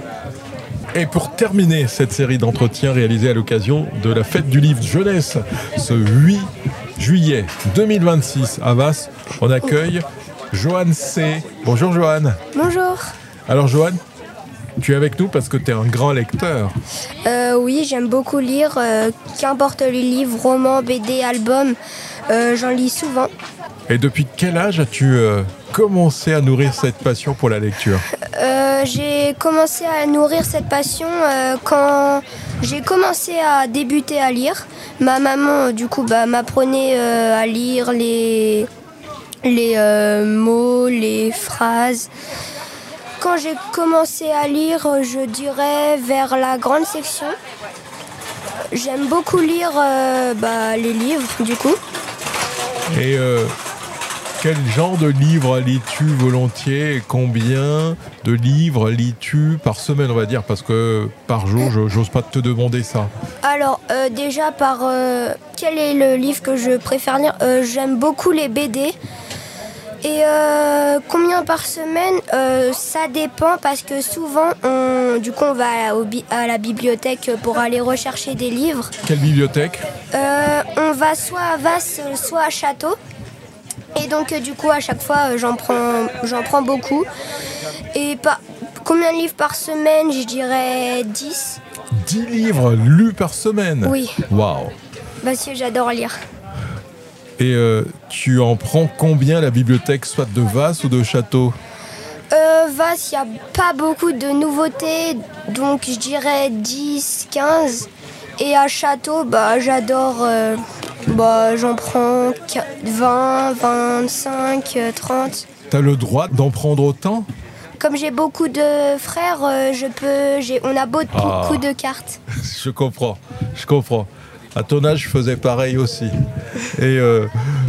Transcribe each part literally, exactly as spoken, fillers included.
Et pour terminer cette série d'entretiens réalisés à l'occasion de la fête du livre jeunesse, ce huit juillet deux mille vingt-six à Vasse, on accueille Joanne C. Bonjour Joanne. Bonjour. Alors Joanne, tu es avec nous parce que tu es un grand lecteur. Euh, oui, j'aime beaucoup lire, euh, qu'importe les livres, romans, B D, albums, euh, j'en lis souvent. Et depuis quel âge as-tu euh, commencé à nourrir cette passion pour la lecture ? euh, J'ai commencé à nourrir cette passion euh, quand j'ai commencé à débuter à lire. Ma maman, du coup, bah, m'apprenait euh, à lire les, les euh, mots, les phrases. Quand j'ai commencé à lire, je dirais vers la grande section. J'aime beaucoup lire euh, bah, les livres, du coup. Et euh, quel genre de livres lis-tu volontiers et combien de livres lis-tu par semaine, on va dire, parce que par jour, je j'ose pas te demander ça. Alors, euh, déjà, par euh, quel est le livre que je préfère lire ? euh, J'aime beaucoup les B D. Et euh, combien par semaine ? euh, Ça dépend parce que souvent, on, du coup, on va au bi- à la bibliothèque pour aller rechercher des livres. Quelle bibliothèque ? Euh, on va soit à Vasse, soit à Château. Et donc, euh, du coup, à chaque fois, euh, j'en prends, j'en prends beaucoup. Et par, combien de livres par semaine ? Je dirais dix. dix livres lus par semaine ? Oui. Waouh ! Parce que j'adore lire. Et euh, tu en prends combien à la bibliothèque, soit de Vasse ou de Château ? Euh, Vasse, il n'y a pas beaucoup de nouveautés, donc je dirais dix, quinze. Et à Château, bah, j'adore, euh, bah, j'en prends vingt, vingt-cinq, trente. T'as le droit d'en prendre autant ? Comme j'ai beaucoup de frères, euh, je peux, j'ai, on a beaucoup Ah. de cartes. Je comprends, je comprends. À ton âge, je faisais pareil aussi. Et, euh,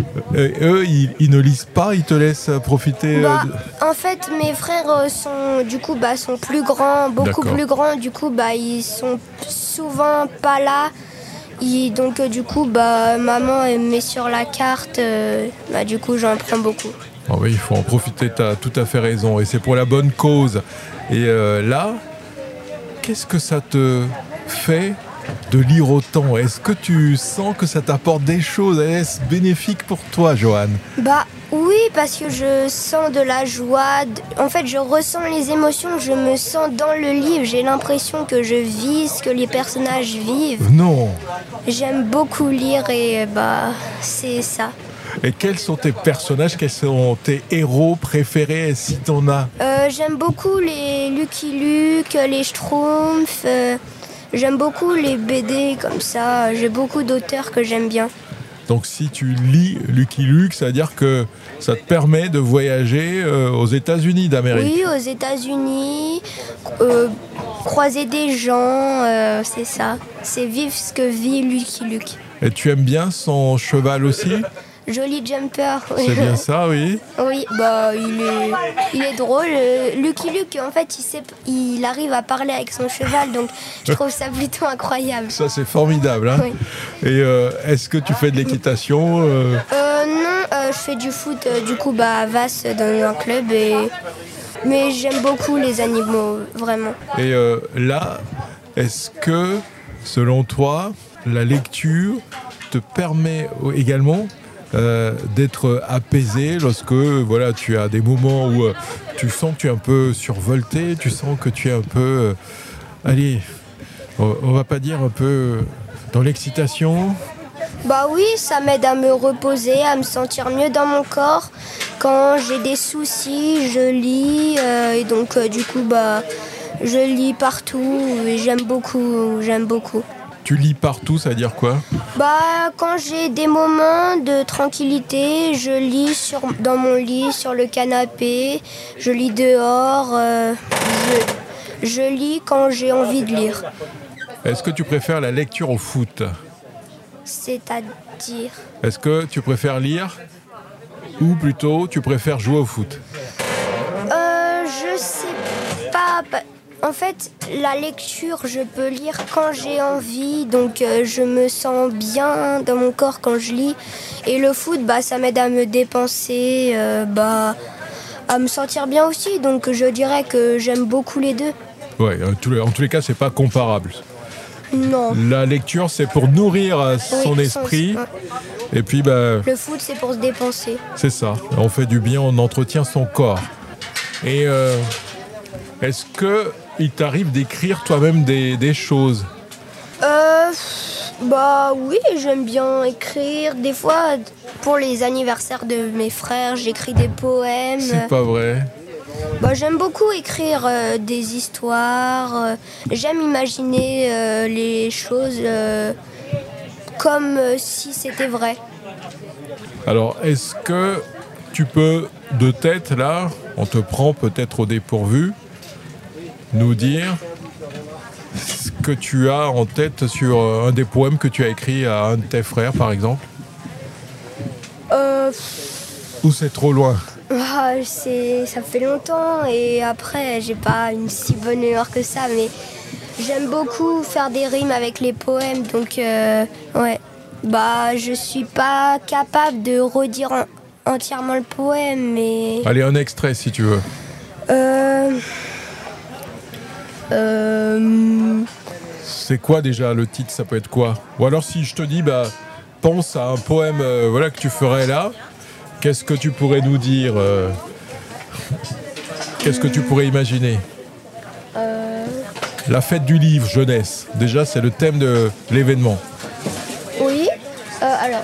et eux, ils, ils ne lisent pas, ils te laissent profiter. euh, Bah, de- en fait, mes frères euh, sont du coup bah, sont plus grands, beaucoup D'accord. plus grands. Du coup, bah, ils sont souvent pas là. Ils- donc euh, du coup, bah, maman elle met sur la carte. euh, bah, du coup, j'en prends beaucoup. Ah oui, il faut en profiter, tu as tout à fait raison. Et c'est pour la bonne cause. Et euh, là, qu'est-ce que ça te fait de lire autant ? Est-ce que tu sens que ça t'apporte des choses ? Est-ce bénéfique pour toi, Joanne ? Bah oui, parce que je sens de la joie. de- En fait, je ressens les émotions. Je me sens dans le livre. J'ai l'impression que je vis ce que les personnages vivent. Non. J'aime beaucoup lire et bah c'est ça. Et quels sont tes personnages ? Quels sont tes héros préférés, si t'en as ? Euh, j'aime beaucoup les Lucky Luke, les Schtroumpfs. euh, j'aime beaucoup les B D comme ça. J'ai beaucoup d'auteurs que j'aime bien. Donc si tu lis Lucky Luke, ça veut dire que ça te permet de voyager euh, aux États-Unis d'Amérique. Oui, aux États-Unis, euh, croiser des gens, euh, c'est ça. C'est vivre ce que vit Lucky Luke. Et tu aimes bien son cheval aussi ? Joli jumper. oui. C'est bien ça, oui. Oui, bah il est, il est drôle. Euh, Lucky Luke, en fait, il, sait, il arrive à parler avec son cheval, donc je trouve ça plutôt incroyable. Ça, c'est formidable. Hein. Oui. Et euh, est-ce que tu fais de l'équitation euh, Euh, non, euh, je fais du foot, euh, du coup, bah, à Vasse, dans un club. Et... Mais j'aime beaucoup les animaux, vraiment. Et euh, là, est-ce que, selon toi, la lecture te permet également euh, d'être apaisé lorsque voilà, tu as des moments où euh, tu sens que tu es un peu survolté, tu sens que tu es un peu... euh, allez, on, on va pas dire un peu dans l'excitation. Bah oui, ça m'aide à me reposer, à me sentir mieux dans mon corps. Quand j'ai des soucis, je lis. euh, et donc, euh, du coup, bah, je lis partout. Et j'aime beaucoup, j'aime beaucoup. Tu lis partout, ça veut dire quoi ? Bah, quand j'ai des moments de tranquillité, je lis sur, dans mon lit, sur le canapé. Je lis dehors. euh, je, je lis quand j'ai envie de lire. Est-ce que tu préfères la lecture au foot ? C'est-à-dire... Est-ce que tu préfères lire ou plutôt tu préfères jouer au foot ? Euh, je sais pas. Bah, En fait, la lecture, je peux lire quand j'ai envie, donc euh, je me sens bien dans mon corps quand je lis. Et le foot, bah, ça m'aide à me dépenser, euh, bah, à me sentir bien aussi. Donc je dirais que j'aime beaucoup les deux. Ouais, en tous les, en tous les cas, c'est pas comparable. Non. La lecture, c'est pour nourrir euh, son Oui, esprit. son- Et puis, bah, Le foot, c'est pour se dépenser. c'est ça. On fait du bien, on entretient son corps. Et euh, est-ce que il t'arrive d'écrire toi-même des, des choses? Euh, bah oui, j'aime bien écrire. Des fois, pour les anniversaires de mes frères, j'écris des poèmes. C'est pas vrai. Bah, j'aime beaucoup écrire euh, des histoires. euh, j'aime imaginer euh, les choses euh, comme euh, si c'était vrai. Alors, est-ce que tu peux, de tête, là, on te prend peut-être au dépourvu, nous dire ce que tu as en tête sur euh, un des poèmes que tu as écrit à un de tes frères, par exemple? Euh, Ou c'est trop loin? ah, c'est, ça fait longtemps et après, j'ai pas une si bonne mémoire que ça, mais j'aime beaucoup faire des rimes avec les poèmes, donc euh, ouais. Bah, je suis pas capable de redire en- entièrement le poème, mais. Allez, un extrait si tu veux. Euh. Euh. C'est quoi déjà le titre? Ça peut être quoi? Ou alors si je te dis, bah, pense à un poème euh, voilà, que tu ferais là, qu'est-ce que tu pourrais nous dire euh, Qu'est-ce que tu pourrais imaginer? euh, La fête du livre, jeunesse. Déjà, c'est le thème de l'événement. Oui. Euh, alors.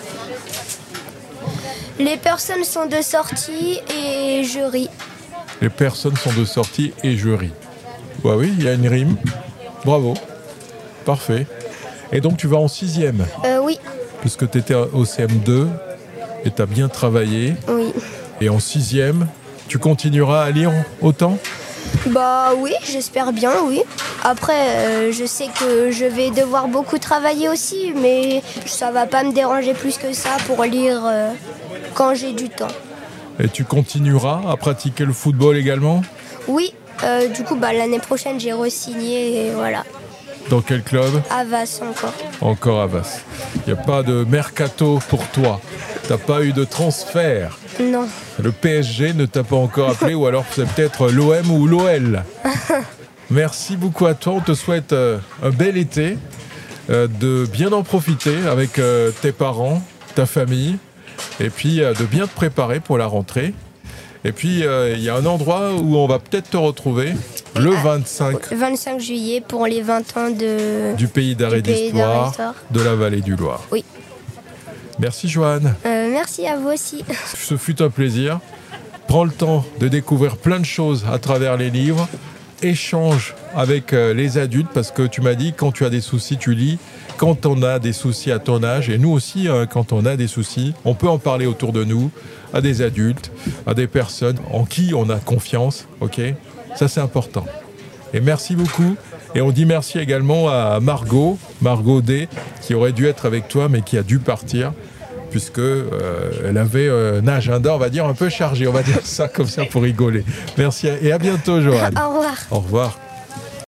Les personnes sont de sortie et je ris. Les personnes sont de sortie et je ris. Bah oui, il y a une rime. Bravo. Parfait. Et donc tu vas en sixième, Euh, oui. puisque tu étais au C M deux et tu as bien travaillé. Oui. Et en sixième, tu continueras à lire autant? Bah oui, j'espère bien, oui. Après, euh, je sais que je vais devoir beaucoup travailler aussi, mais ça va pas me déranger plus que ça pour lire euh, quand j'ai du temps. Et tu continueras à pratiquer le football également? Oui, euh, du coup, bah, l'année prochaine, j'ai re-signé et voilà. Dans quel club? À Vasse encore. Encore à Vasse. Il n'y a pas de mercato pour toi. T'as pas eu de transfert. Non. Le P S G ne t'a pas encore appelé, ou alors c'est peut-être l'O M ou l'O L. Merci beaucoup à toi. On te souhaite euh, un bel été, euh, de bien en profiter avec euh, tes parents, ta famille, et puis euh, de bien te préparer pour la rentrée. Et puis euh, il y a un endroit où on va peut-être te retrouver le vingt-cinq vingt-cinq juillet pour les vingt ans de... du Pays d'Arrêt du Pays d'Arrêt d'Histoire d'Histoire. de la Vallée du Loir. Oui. Merci Joanne. Euh, merci à vous aussi. Ce fut un plaisir. Prends le temps de découvrir plein de choses à travers les livres. Échange avec euh, les adultes, parce que tu m'as dit, quand tu as des soucis, tu lis. Quand on a des soucis à ton âge, et nous aussi, hein, quand on a des soucis, on peut en parler autour de nous, à des adultes, à des personnes en qui on a confiance. Ok ? Ça, c'est important. Et merci beaucoup. Et on dit merci également à Margot, Margot D, qui aurait dû être avec toi, mais qui a dû partir, puisque euh, elle avait euh, un agenda, on va dire, un peu chargé. On va dire ça comme ça pour rigoler. Merci et à bientôt, Joanne. Au revoir. Au revoir.